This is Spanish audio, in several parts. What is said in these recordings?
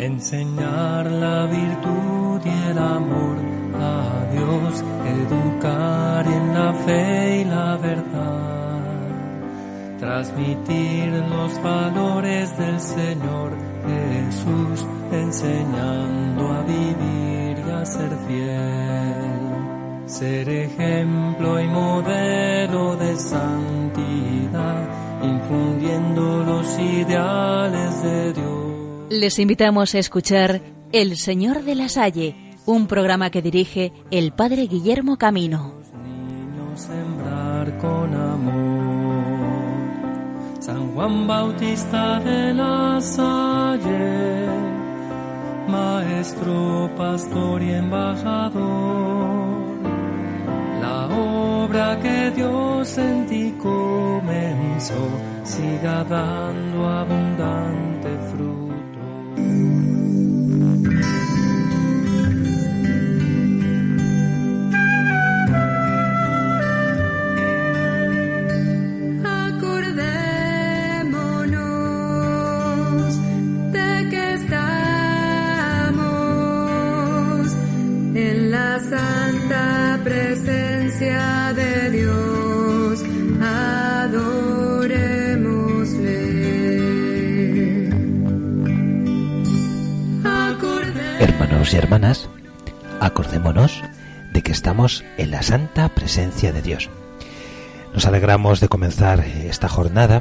enseñar la virtud y el amor a Dios, educar en la fe y la verdad, transmitir los valores del Señor Jesús, enseñando a vivir y a ser fiel, ser ejemplo y modelo de santidad, infundiendo los ideales de Dios. Les invitamos a escuchar El Señor de la Salle, un programa que dirige el Padre Guillermo Camino. Niños sembrar con amor. San Juan Bautista de la Salle, maestro, pastor y embajador. La obra que Dios en ti comenzó siga dando abundante fruto. Acordémonos de que estamos en la santa presencia de Dios. Hermanos y hermanas, acordémonos de que estamos en la santa presencia de Dios. Nos alegramos de comenzar esta jornada,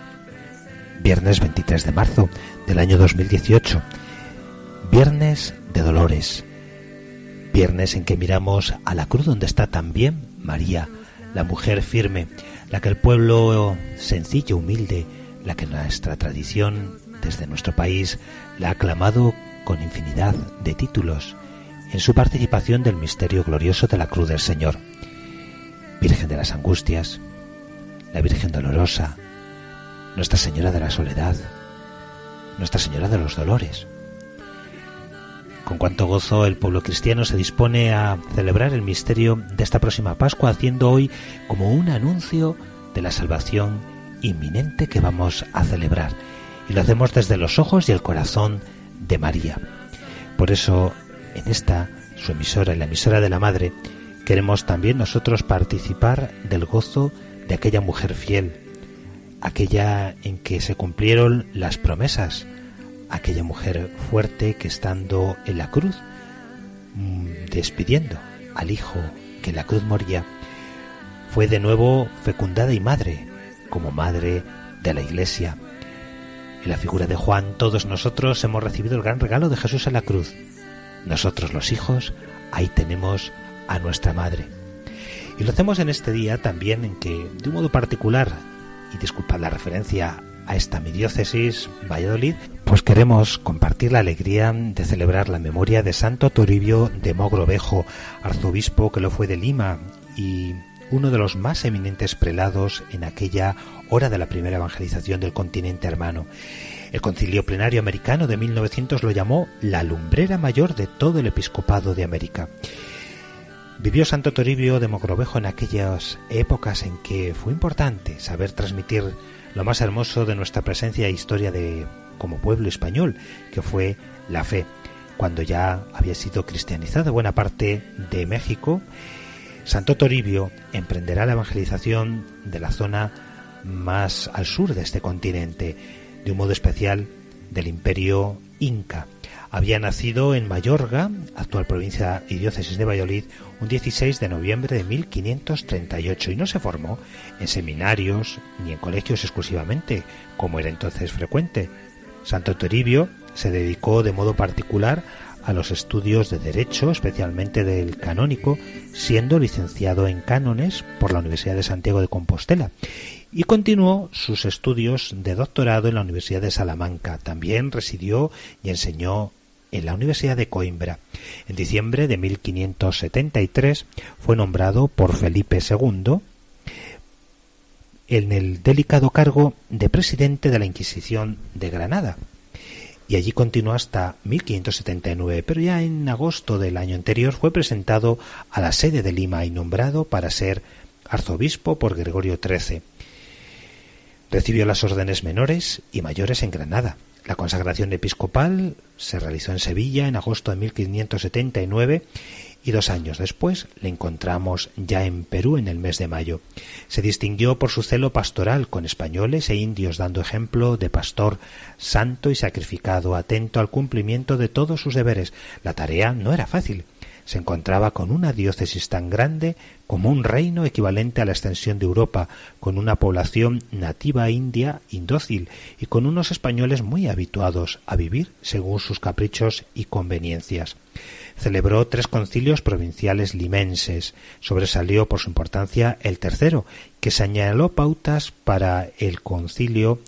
viernes 23 de marzo del año 2018, viernes de dolores, viernes en que miramos a la cruz donde está también María, la mujer firme, la que el pueblo sencillo, humilde, la que nuestra tradición desde nuestro país la ha aclamado con infinidad de títulos en su participación del misterio glorioso de la cruz del Señor. Virgen de las Angustias, la Virgen Dolorosa, Nuestra Señora de la Soledad, Nuestra Señora de los Dolores. Con cuánto gozo el pueblo cristiano se dispone a celebrar el misterio de esta próxima Pascua, haciendo hoy como un anuncio de la salvación inminente que vamos a celebrar. Y lo hacemos desde los ojos y el corazón de María. Por eso, en esta, su emisora, en la emisora de la Madre, queremos también nosotros participar del gozo de aquella mujer fiel, aquella en que se cumplieron las promesas, aquella mujer fuerte que estando en la cruz, despidiendo al Hijo que en la cruz moría, fue de nuevo fecundada y madre, como madre de la Iglesia. En la figura de Juan, todos nosotros hemos recibido el gran regalo de Jesús en la cruz. Nosotros los hijos, ahí tenemos a nuestra madre. Y lo hacemos en este día también en que, de un modo particular, y disculpad la referencia a esta mi diócesis, Valladolid, pues queremos compartir la alegría de celebrar la memoria de Santo Toribio de Mogrovejo, arzobispo que lo fue de Lima y uno de los más eminentes prelados en aquella hora de la primera evangelización del continente hermano. El Concilio Plenario Americano de 1900 lo llamó la lumbrera mayor de todo el episcopado de América. Vivió Santo Toribio de Mogrovejo en aquellas épocas en que fue importante saber transmitir lo más hermoso de nuestra presencia e historia como pueblo español, que fue la fe, cuando ya había sido cristianizada buena parte de México. Santo Toribio emprenderá la evangelización de la zona más al sur de este continente, de un modo especial del Imperio Inca. Había nacido en Mayorga, actual provincia y diócesis de Valladolid, un 16 de noviembre de 1538 y no se formó en seminarios ni en colegios exclusivamente, como era entonces frecuente. Santo Toribio se dedicó de modo particular a los estudios de Derecho, especialmente del canónico, siendo licenciado en cánones por la Universidad de Santiago de Compostela, y continuó sus estudios de doctorado en la Universidad de Salamanca. También residió y enseñó en la Universidad de Coimbra. En diciembre de 1573 fue nombrado por Felipe II en el delicado cargo de presidente de la Inquisición de Granada. Y allí continuó hasta 1579, pero ya en agosto del año anterior fue presentado a la sede de Lima y nombrado para ser arzobispo por Gregorio XIII. Recibió las órdenes menores y mayores en Granada, La consagración episcopal se realizó en Sevilla en agosto de 1579 y 2 años después le encontramos ya en Perú en el mes de mayo. Se distinguió por su celo pastoral con españoles e indios, dando ejemplo de pastor santo y sacrificado, atento al cumplimiento de todos sus deberes. La tarea no era fácil. Se encontraba con una diócesis tan grande como un reino equivalente a la extensión de Europa, con una población nativa india indócil y con unos españoles muy habituados a vivir según sus caprichos y conveniencias. Celebró 3 concilios provinciales limenses. Sobresalió por su importancia el tercero, que señaló pautas para el concilio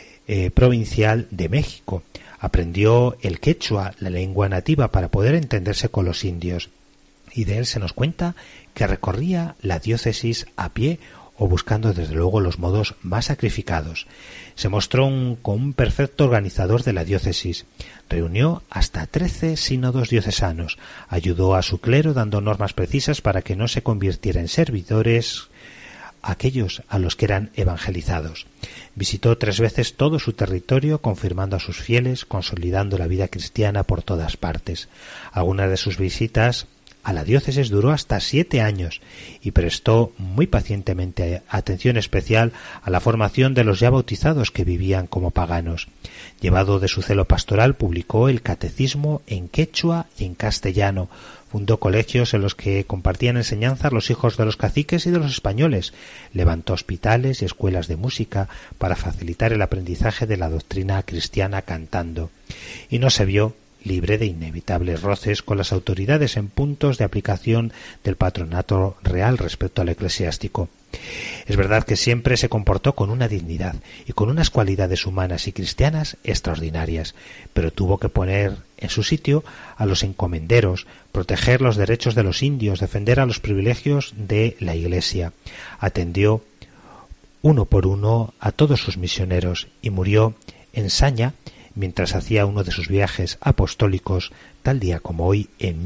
provincial de México. Aprendió el quechua, la lengua nativa, para poder entenderse con los indios, y de él se nos cuenta que recorría la diócesis a pie o buscando desde luego los modos más sacrificados. Se mostró como un perfecto organizador de la diócesis. Reunió hasta 13 sínodos diocesanos. Ayudó a su clero dando normas precisas para que no se convirtiera en servidores aquellos a los que eran evangelizados. Visitó 3 veces todo su territorio, confirmando a sus fieles, consolidando la vida cristiana por todas partes. Algunas de sus visitas a la diócesis duró hasta 7 años y prestó muy pacientemente atención especial a la formación de los ya bautizados que vivían como paganos. Llevado de su celo pastoral, publicó el catecismo en quechua y en castellano. Fundó colegios en los que compartían enseñanzas los hijos de los caciques y de los españoles. Levantó hospitales y escuelas de música para facilitar el aprendizaje de la doctrina cristiana cantando. Y no se vio libre de inevitables roces con las autoridades en puntos de aplicación del patronato real respecto al eclesiástico. Es verdad que siempre se comportó con una dignidad y con unas cualidades humanas y cristianas extraordinarias, pero tuvo que poner en su sitio a los encomenderos, proteger los derechos de los indios, defender a los privilegios de la Iglesia. Atendió uno por uno a todos sus misioneros y murió en Saña mientras hacía uno de sus viajes apostólicos, tal día como hoy, en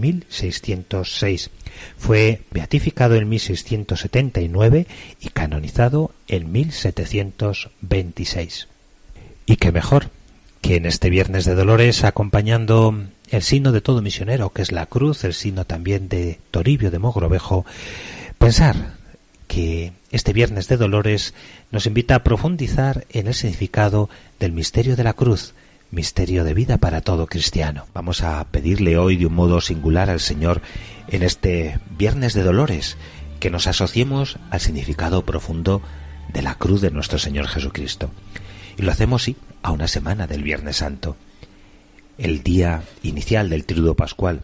1606. Fue beatificado en 1679 y canonizado en 1726. Y qué mejor que en este Viernes de Dolores, acompañando el signo de todo misionero, que es la cruz, el signo también de Toribio de Mogrovejo, pensar que este Viernes de Dolores nos invita a profundizar en el significado del misterio de la cruz, misterio de vida para todo cristiano. Vamos a pedirle hoy de un modo singular al Señor en este Viernes de Dolores que nos asociemos al significado profundo de la cruz de nuestro Señor Jesucristo. Y lo hacemos, sí, a una semana del Viernes Santo, el día inicial del Triduo Pascual.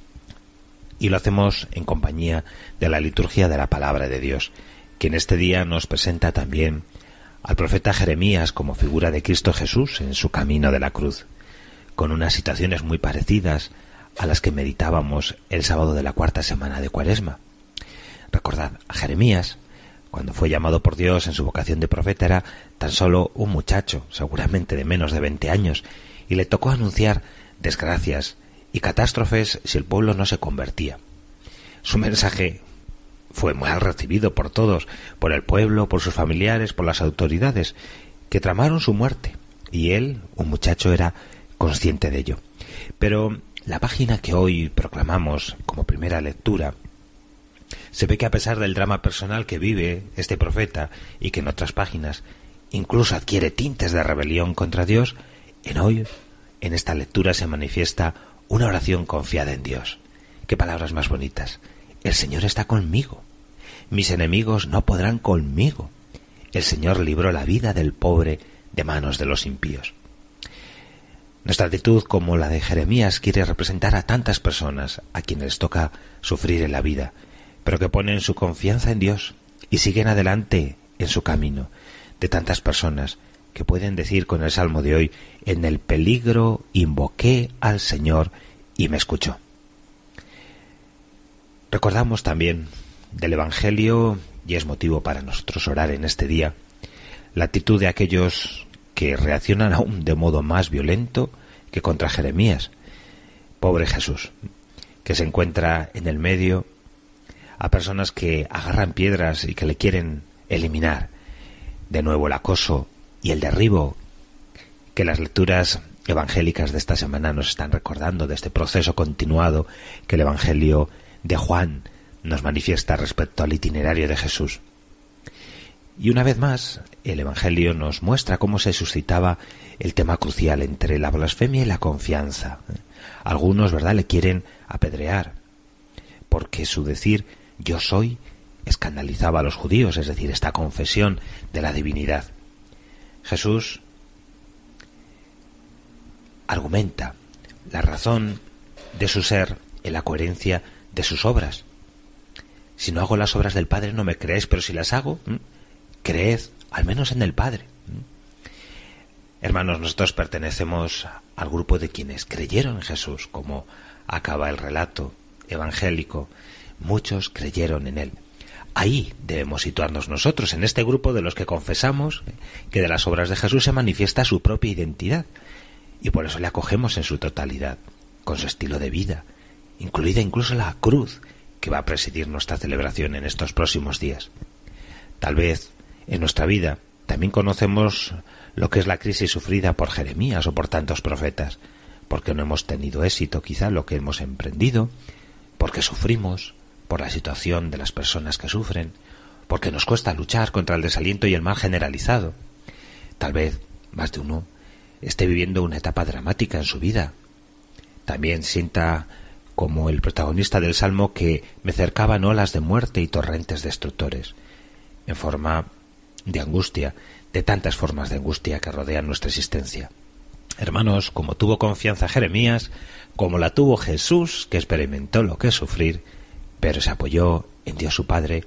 Y lo hacemos en compañía de la liturgia de la Palabra de Dios, que en este día nos presenta también al profeta Jeremías como figura de Cristo Jesús en su camino de la cruz, con unas situaciones muy parecidas a las que meditábamos el sábado de la 4ª semana de Cuaresma. Recordad, a Jeremías, cuando fue llamado por Dios en su vocación de profeta, era tan solo un muchacho, seguramente de menos de 20 años, y le tocó anunciar desgracias y catástrofes si el pueblo no se convertía. Su mensaje fue mal recibido por todos, por el pueblo, por sus familiares, por las autoridades, que tramaron su muerte, y él, un muchacho, era consciente de ello. Pero la página que hoy proclamamos como primera lectura, se ve que a pesar del drama personal que vive este profeta, y que en otras páginas incluso adquiere tintes de rebelión contra Dios, en esta lectura se manifiesta una oración confiada en Dios. ¡Qué palabras más bonitas! El Señor está conmigo. Mis enemigos no podrán conmigo. El Señor libró la vida del pobre de manos de los impíos. Nuestra actitud, como la de Jeremías, quiere representar a tantas personas a quienes les toca sufrir en la vida, pero que ponen su confianza en Dios y siguen adelante en su camino. De tantas personas que pueden decir con el Salmo de hoy: en el peligro invoqué al Señor y me escuchó. Recordamos también del Evangelio, y es motivo para nosotros orar en este día, la actitud de aquellos que reaccionan aún de modo más violento que contra Jeremías. Pobre Jesús, que se encuentra en el medio a personas que agarran piedras y que le quieren eliminar. De nuevo el acoso y el derribo que las lecturas evangélicas de esta semana nos están recordando de este proceso continuado que el Evangelio de Juan nos manifiesta respecto al itinerario de Jesús. Y una vez más, el Evangelio nos muestra cómo se suscitaba el tema crucial entre la blasfemia y la confianza. Algunos, ¿verdad?, le quieren apedrear, porque su decir «yo soy» escandalizaba a los judíos, es decir, esta confesión de la divinidad. Jesús argumenta la razón de su ser en la coherencia de sus obras. Si no hago las obras del Padre no me creéis, pero si las hago, creed al menos en el Padre. Hermanos, nosotros pertenecemos al grupo de quienes creyeron en Jesús, como acaba el relato evangélico. Muchos creyeron en Él. Ahí debemos situarnos nosotros, en este grupo de los que confesamos que de las obras de Jesús se manifiesta su propia identidad, y por eso le acogemos en su totalidad, con su estilo de vida, incluida incluso la cruz que va a presidir nuestra celebración en estos próximos días. Tal vez en nuestra vida también conocemos lo que es la crisis sufrida por Jeremías o por tantos profetas, porque no hemos tenido éxito quizá en lo que hemos emprendido, porque sufrimos por la situación de las personas que sufren, porque nos cuesta luchar contra el desaliento y el mal generalizado. Tal vez más de uno esté viviendo una etapa dramática en su vida. También sienta, como el protagonista del Salmo, que me cercaban olas de muerte y torrentes destructores, en forma de angustia, de tantas formas de angustia que rodean nuestra existencia. Hermanos, como tuvo confianza Jeremías, como la tuvo Jesús, que experimentó lo que es sufrir, pero se apoyó en Dios su Padre,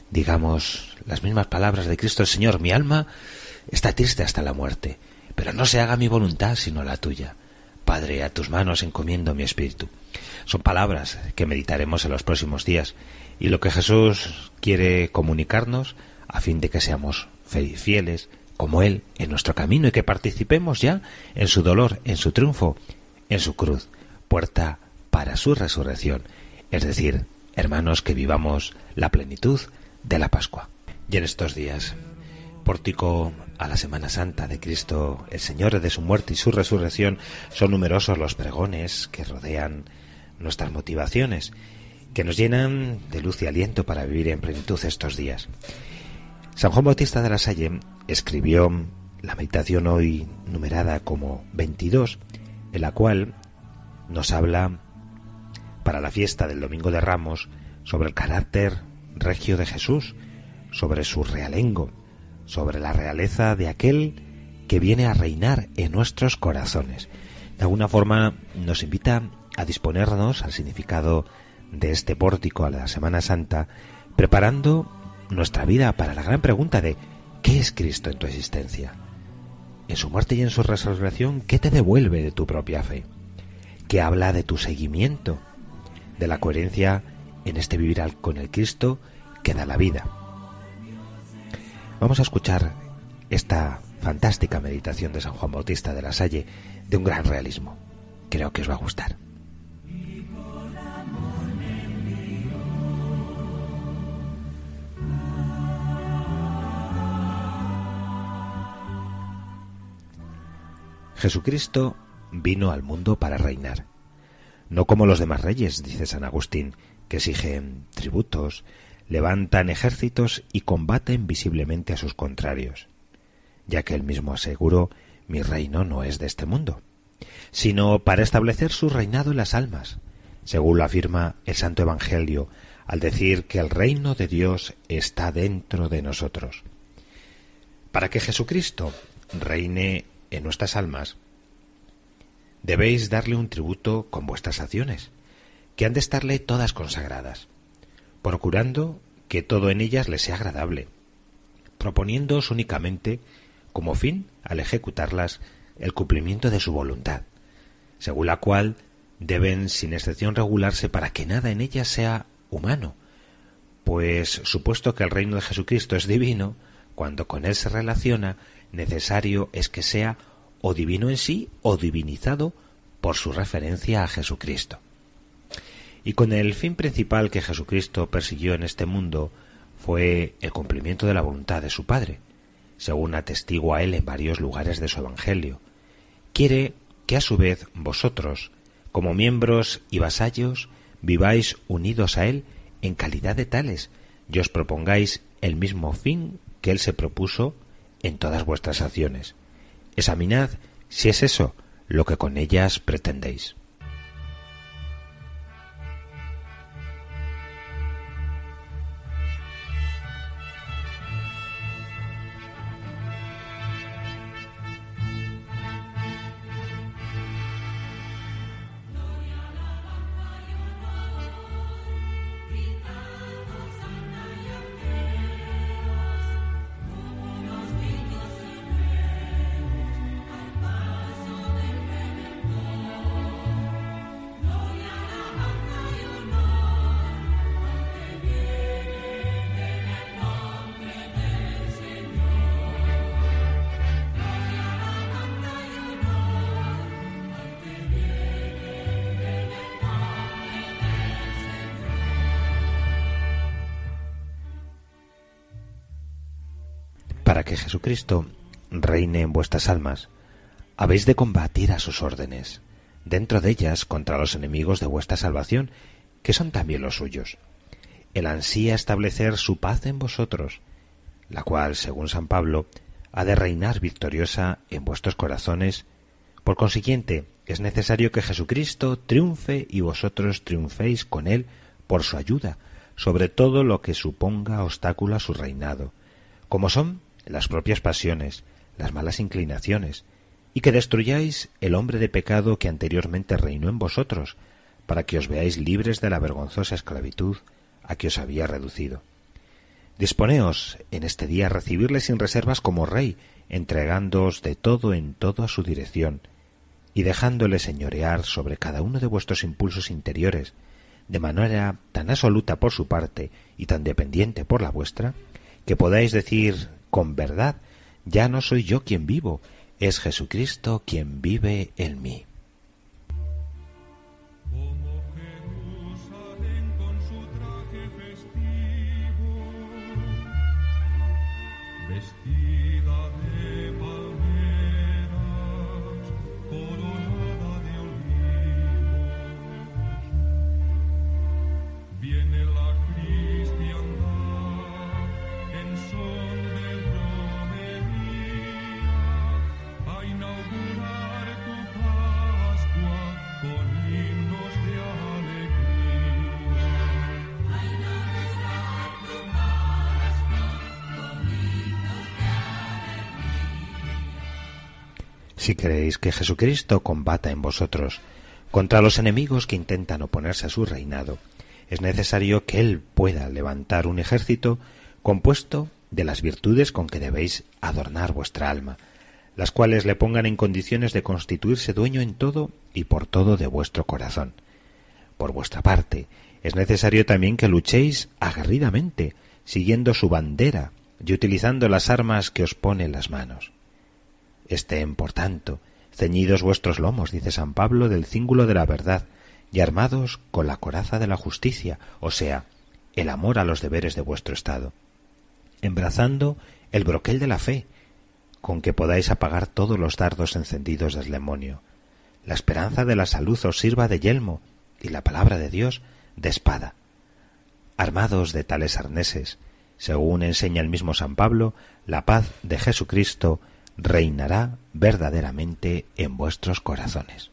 digamos las mismas palabras de Cristo el Señor: mi alma está triste hasta la muerte, pero no se haga mi voluntad sino la tuya. Padre, a tus manos encomiendo mi espíritu. Son palabras que meditaremos en los próximos días, y lo que Jesús quiere comunicarnos a fin de que seamos fieles como Él en nuestro camino y que participemos ya en su dolor, en su triunfo, en su cruz, puerta para su resurrección, es decir, hermanos, que vivamos la plenitud de la Pascua. Y en estos días, pórtico a la Semana Santa de Cristo, el Señor, de su muerte y su resurrección, son numerosos los pregones que rodean nuestras motivaciones, que nos llenan de luz y aliento para vivir en plenitud estos días. San Juan Bautista de la Salle escribió la meditación hoy numerada como 22, en la cual nos habla para la fiesta del Domingo de Ramos sobre el carácter regio de Jesús, sobre su realengo, sobre la realeza de aquel que viene a reinar en nuestros corazones. De alguna forma nos invita a disponernos al significado de este pórtico a la Semana Santa, preparando nuestra vida para la gran pregunta de ¿qué es Cristo en tu existencia? En su muerte y en su resurrección, ¿qué te devuelve de tu propia fe? ¿Qué habla de tu seguimiento, de la coherencia en este vivir con el Cristo que da la vida? Vamos a escuchar esta fantástica meditación de San Juan Bautista de la Salle, de un gran realismo. Creo que os va a gustar. Jesucristo vino al mundo para reinar, no como los demás reyes, dice San Agustín, que exigen tributos, levantan ejércitos y combaten visiblemente a sus contrarios, ya que él mismo aseguró: mi reino no es de este mundo, sino para establecer su reinado en las almas, según lo afirma el Santo Evangelio al decir que el reino de Dios está dentro de nosotros. Para que Jesucristo reine en nuestras almas, debéis darle un tributo con vuestras acciones, que han de estarle todas consagradas, procurando que todo en ellas le sea agradable, proponiéndoos únicamente como fin, al ejecutarlas, el cumplimiento de su voluntad, según la cual deben sin excepción regularse para que nada en ellas sea humano, pues supuesto que el reino de Jesucristo es divino, cuando con él se relaciona, necesario es que sea o divino en sí o divinizado por su referencia a Jesucristo. Y con el fin principal que Jesucristo persiguió en este mundo fue el cumplimiento de la voluntad de su Padre, según atestigua él en varios lugares de su Evangelio, quiere que a su vez vosotros, como miembros y vasallos, viváis unidos a Él en calidad de tales y os propongáis el mismo fin que Él se propuso en todas vuestras acciones. Examinad si es eso lo que con ellas pretendéis. Para que Jesucristo reine en vuestras almas, habéis de combatir a sus órdenes, dentro de ellas contra los enemigos de vuestra salvación, que son también los suyos. Él ansía establecer su paz en vosotros, la cual, según San Pablo, ha de reinar victoriosa en vuestros corazones. Por consiguiente, es necesario que Jesucristo triunfe y vosotros triunféis con Él por su ayuda, sobre todo lo que suponga obstáculo a su reinado, como son las propias pasiones, las malas inclinaciones, y que destruyáis el hombre de pecado que anteriormente reinó en vosotros, para que os veáis libres de la vergonzosa esclavitud a que os había reducido. Disponeos en este día a recibirle sin reservas como Rey, entregándoos de todo en todo a su dirección, y dejándole señorear sobre cada uno de vuestros impulsos interiores, de manera tan absoluta por su parte y tan dependiente por la vuestra, que podáis decir con verdad: ya no soy yo quien vivo, es Jesucristo quien vive en mí. Si queréis que Jesucristo combata en vosotros contra los enemigos que intentan oponerse a su reinado, es necesario que Él pueda levantar un ejército compuesto de las virtudes con que debéis adornar vuestra alma, las cuales le pongan en condiciones de constituirse dueño en todo y por todo de vuestro corazón. Por vuestra parte, es necesario también que luchéis aguerridamente, siguiendo su bandera y utilizando las armas que os pone en las manos. Estén, por tanto, ceñidos vuestros lomos, dice San Pablo, del cíngulo de la verdad, y armados con la coraza de la justicia, o sea, el amor a los deberes de vuestro estado, embrazando el broquel de la fe, con que podáis apagar todos los dardos encendidos del demonio. La esperanza de la salud os sirva de yelmo, y la palabra de Dios de espada. Armados de tales arneses, según enseña el mismo San Pablo, la paz de Jesucristo reinará verdaderamente en vuestros corazones.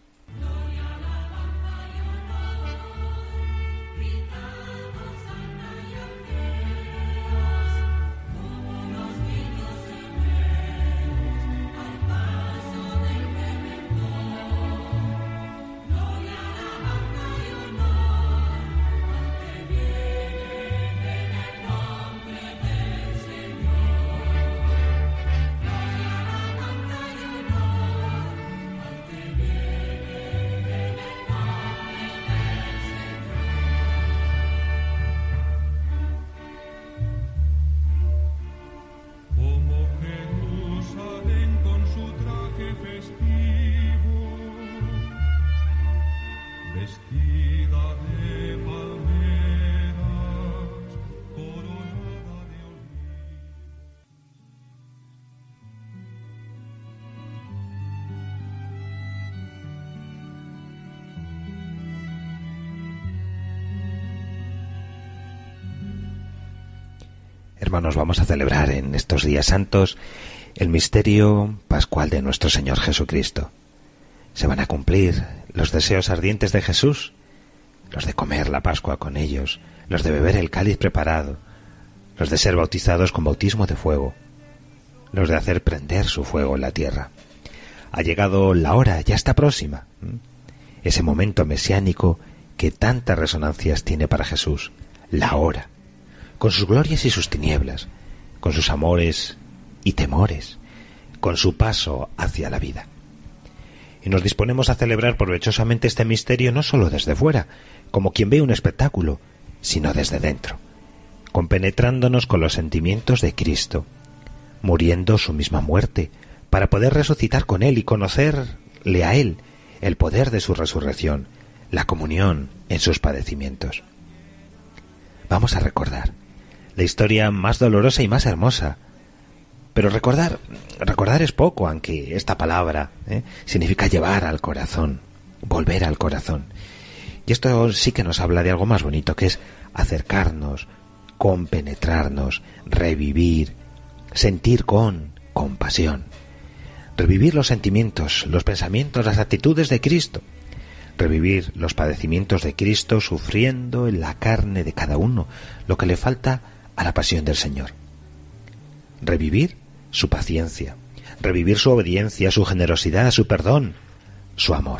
Hermanos, vamos a celebrar en estos días santos el misterio pascual de nuestro Señor Jesucristo. Se van a cumplir los deseos ardientes de Jesús, los de comer la Pascua con ellos, los de beber el cáliz preparado, los de ser bautizados con bautismo de fuego, los de hacer prender su fuego en la tierra. Ha llegado la hora, ya está próxima. Ese momento mesiánico que tantas resonancias tiene para Jesús, la hora, con sus glorias y sus tinieblas, con sus amores y temores, con su paso hacia la vida. Y nos disponemos a celebrar provechosamente este misterio no solo desde fuera, como quien ve un espectáculo, sino desde dentro, compenetrándonos con los sentimientos de Cristo, muriendo su misma muerte, para poder resucitar con Él y conocerle a Él, el poder de su resurrección, la comunión en sus padecimientos. Vamos a recordar la historia más dolorosa y más hermosa. Pero recordar es poco, aunque esta palabra significa llevar al corazón, volver al corazón. Y esto sí que nos habla de algo más bonito, que es acercarnos, compenetrarnos, revivir, sentir con compasión. Revivir los sentimientos, los pensamientos, las actitudes de Cristo. Revivir los padecimientos de Cristo sufriendo en la carne de cada uno lo que le falta a la pasión del Señor. Revivir su paciencia, revivir su obediencia, su generosidad, su perdón, su amor.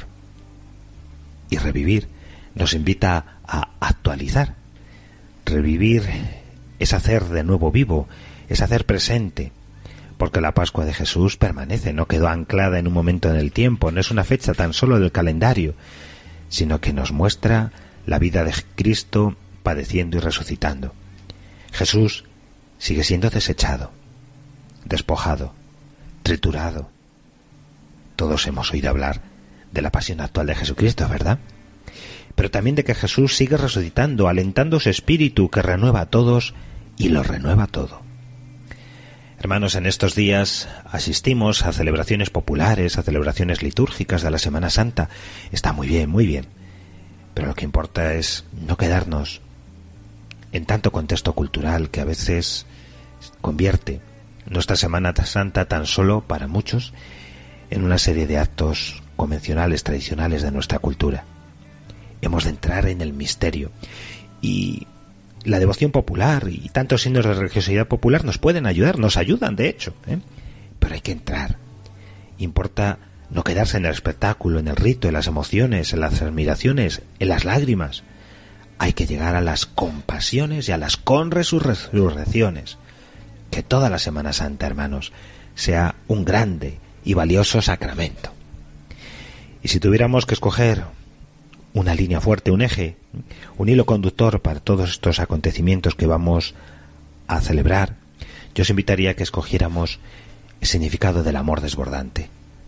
Y revivir nos invita a actualizar. Revivir es hacer de nuevo vivo, es hacer presente, porque la Pascua de Jesús permanece, no quedó anclada en un momento en el tiempo, no es una fecha tan solo del calendario, sino que nos muestra la vida de Cristo padeciendo y resucitando. Jesús sigue siendo desechado, despojado, triturado. Todos hemos oído hablar de la pasión actual de Jesucristo, ¿verdad? Pero también de que Jesús sigue resucitando, alentando su espíritu que renueva a todos y lo renueva todo. Hermanos, en estos días asistimos a celebraciones populares, a celebraciones litúrgicas de la Semana Santa. Está muy bien, muy bien. Pero lo que importa es no quedarnos en tanto contexto cultural que a veces convierte nuestra Semana Santa tan solo, para muchos, en una serie de actos convencionales, tradicionales de nuestra cultura. Hemos de entrar en el misterio. Y la devoción popular y tantos signos de religiosidad popular nos pueden ayudar, nos ayudan de hecho, pero hay que entrar. Importa no quedarse en el espectáculo, en el rito, en las emociones, en las admiraciones, en las lágrimas. Hay que llegar a las compasiones y a las conresurrecciones. Que toda la Semana Santa, hermanos, sea un grande y valioso sacramento. Y si tuviéramos que escoger una línea fuerte, un eje, un hilo conductor para todos estos acontecimientos que vamos a celebrar, yo os invitaría a que escogiéramos el significado del amor desbordante.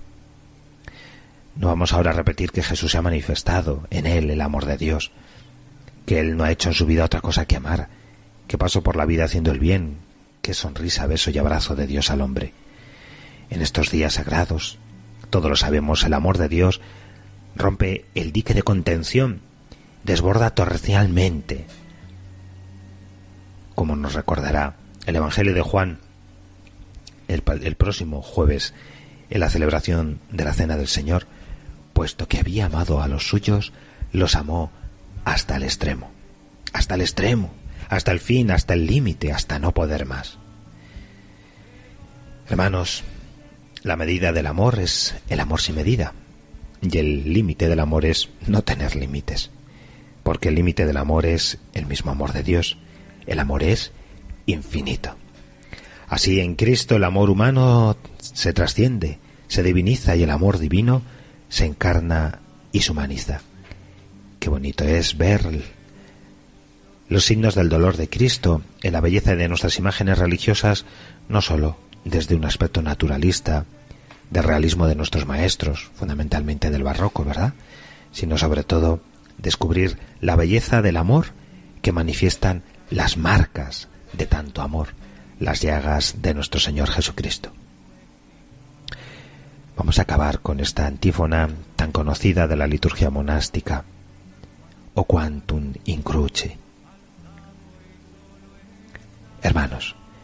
No vamos ahora a repetir que Jesús se ha manifestado en él el amor de Dios, que él no ha hecho en su vida otra cosa que amar, que pasó por la vida haciendo el bien, que sonrisa, beso y abrazo de Dios al hombre. En estos días sagrados, todos lo sabemos, el amor de Dios rompe el dique de contención, desborda torrencialmente, como nos recordará el Evangelio de Juan el próximo jueves en la celebración de la Cena del Señor. Puesto que había amado a los suyos, los amó hasta el extremo, hasta el fin, hasta el límite, hasta no poder más. Hermanos, la medida del amor es el amor sin medida. Y el límite del amor es no tener límites, porque el límite del amor es el mismo amor de Dios. El amor es infinito. Así en Cristo el amor humano se trasciende, se diviniza y el amor divino se encarna y se humaniza. Qué bonito es ver los signos del dolor de Cristo en la belleza de nuestras imágenes religiosas, no solo desde un aspecto naturalista, del realismo de nuestros maestros, fundamentalmente del barroco, ¿verdad?, sino sobre todo descubrir la belleza del amor que manifiestan las marcas de tanto amor, las llagas de nuestro Señor Jesucristo. Vamos a acabar con esta antífona tan conocida de la liturgia monástica: O quantum in cruce. Hermanos,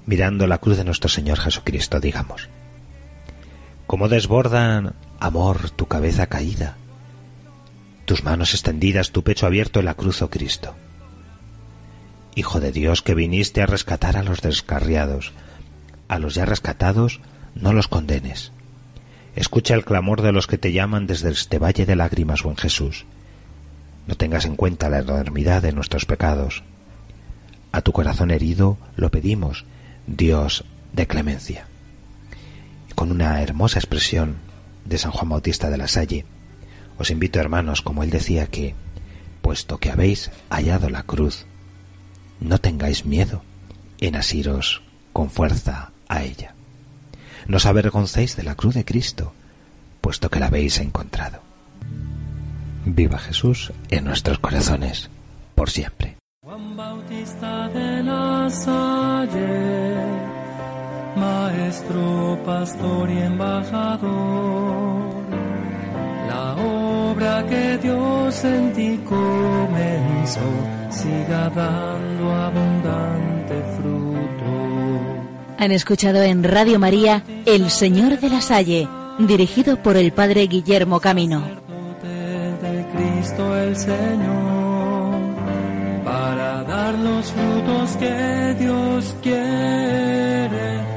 mirando la cruz de nuestro Señor Jesucristo, digamos: cómo desbordan amor tu cabeza caída, tus manos extendidas, tu pecho abierto en la cruz, oh Cristo. Hijo de Dios, que viniste a rescatar a los descarriados, a los ya rescatados no los condenes. Escucha el clamor de los que te llaman desde este valle de lágrimas, buen Jesús. No tengas en cuenta la enormidad de nuestros pecados. A tu corazón herido lo pedimos, Dios de clemencia. Y con una hermosa expresión de San Juan Bautista de la Salle, os invito, hermanos, como él decía, que, puesto que habéis hallado la cruz, no tengáis miedo en asiros con fuerza a ella. No os avergoncéis de la cruz de Cristo, puesto que la habéis encontrado. Viva Jesús en nuestros corazones, por siempre. Juan Bautista de la Salle, maestro, pastor y embajador, la obra que Dios en ti comenzó, siga dando abundante fruto. Han escuchado en Radio María El Señor de la Salle, dirigido por el Padre Guillermo Camino. De Cristo el Señor, para dar los frutos que Dios quiere.